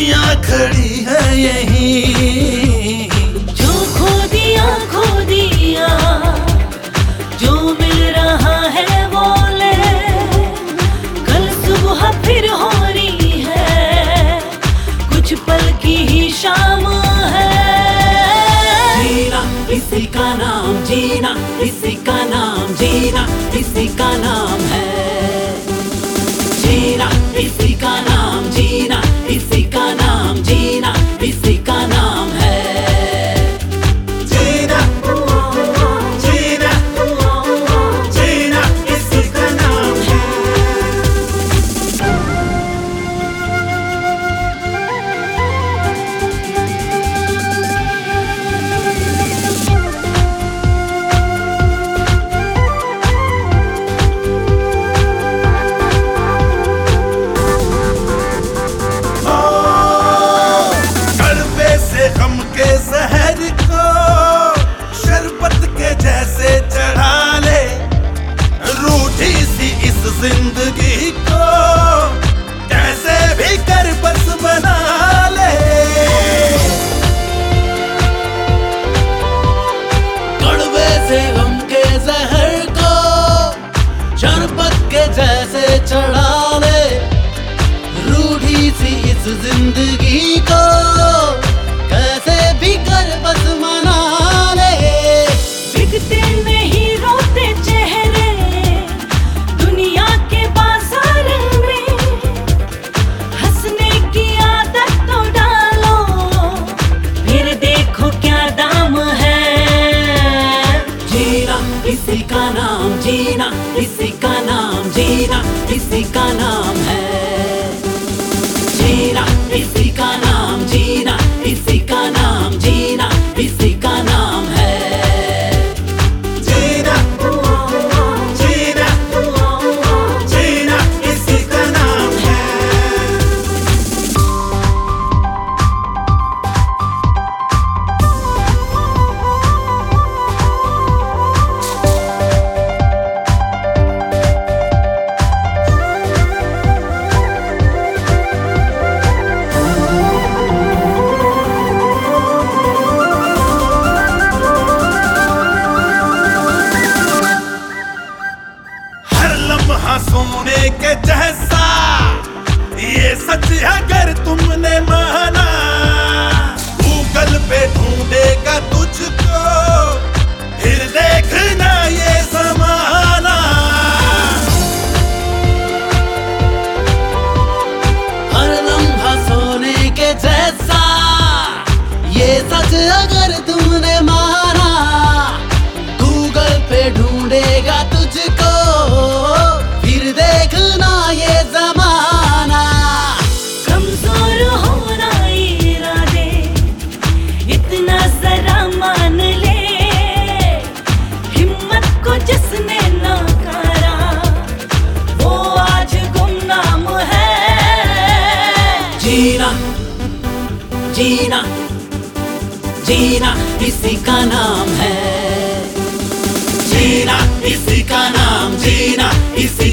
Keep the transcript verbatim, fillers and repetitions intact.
खुशियाँ खड़ी है यहीं। जो खो दिया खो दिया, जो मिल रहा है वो ले, कल सुबह फिर हो रही है, कुछ पल की ही शाम है। जीना इसी का नाम, जीना इसी का नाम, जीना इसी का नाम है। जीना इसी का नाम, जीना इसी का नाम, जीना इसी का नाम है। जीना जीना जीना इसी का नाम है। गम के जहर को शरबत के जैसे चढ़ा ले, रूठी सी इस जिंदगी को कैसे भी कर बस बना ले। कड़वे से गम के जहर को शरबत के जैसे चढ़ा ले, रूठी सी इस जिंदगी को कैसे भी कर बस मना ले। बिकते नहीं रोते चेहरे दुनिया के बाजार में, हंसने की आदत तो डालो, फिर देखो क्या दाम है। जीना इसी का नाम, जीना इसी का नाम, जीना इसी का नाम है। जीना इसी का नाम, जीना इसी का नाम, जीना इसी का नाम है। जीना जीना जीना इसी का नाम है। लम्हा सोने के जैसा ये सच अगर तुमने माना, गूगल पे ढूंढेगा तुझको, फिर देखना ये ज़माना। हर लम्हा सोने के जैसा ये सच अगर तुमने माना, गूगल पे ढूंढेगा तुझको, फिर देखना ये ज़माना। कमजोर होना इरादे इतना जरा मान ले, हिम्मत को जिसने नकारा वो आज गुमनाम है। जीना जीना जीना इसी का नाम है। जीना इसी का नाम, जीना इसी